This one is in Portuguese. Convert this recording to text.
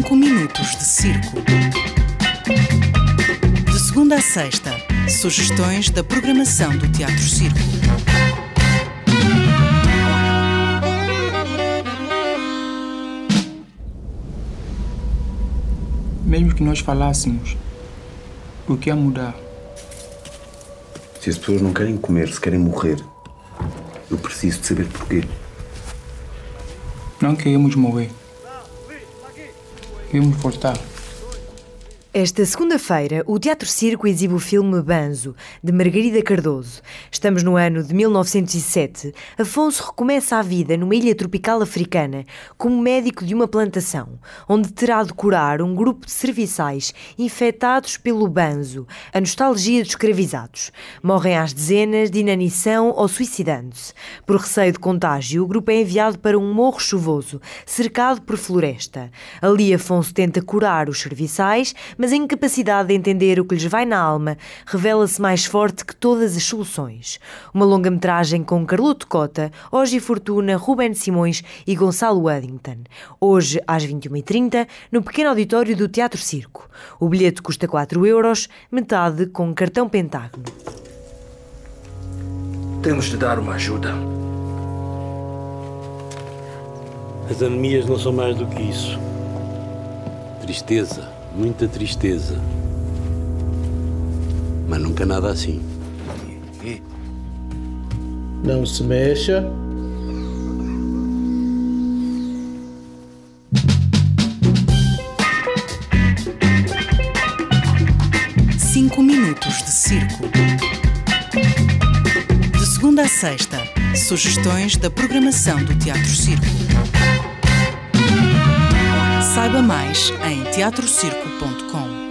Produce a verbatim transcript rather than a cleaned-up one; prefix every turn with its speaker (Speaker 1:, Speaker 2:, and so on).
Speaker 1: cinco minutos de circo. De segunda a sexta, sugestões da programação do Teatro Circo.
Speaker 2: Mesmo que nós falássemos, o que ia mudar?
Speaker 3: Se as pessoas não querem comer, se querem morrer, eu preciso de saber porquê.
Speaker 2: Não queremos morrer. Queremos voltar.
Speaker 4: Esta segunda-feira, o Teatro Circo exibe o filme Banzo, de Margarida Cardoso. Estamos no ano de mil novecentos e sete. Afonso recomeça a vida numa ilha tropical africana como médico de uma plantação, onde terá de curar um grupo de serviçais infectados pelo banzo, a nostalgia dos escravizados. Morrem às dezenas de inanição ou suicidando-se. Por receio de contágio, o grupo é enviado para um morro chuvoso, cercado por floresta. Ali Afonso tenta curar os serviçais, mas Mas a incapacidade de entender o que lhes vai na alma revela-se mais forte que todas as soluções. Uma longa-metragem com Carloto Cota, Ogi Fortuna, Ruben Simões e Gonçalo Waddington. Hoje, às vinte e uma e trinta, no pequeno auditório do Teatro Circo. O bilhete custa quatro euros, metade com cartão Pentágono.
Speaker 5: Temos de dar uma ajuda.
Speaker 6: As anemias não são mais do que isso. Tristeza. Muita tristeza. Mas nunca nada assim.
Speaker 7: Não se mexa.
Speaker 1: Cinco minutos de circo. De segunda a sexta, sugestões da programação do Teatro Circo. Saiba mais em teatro circo ponto com.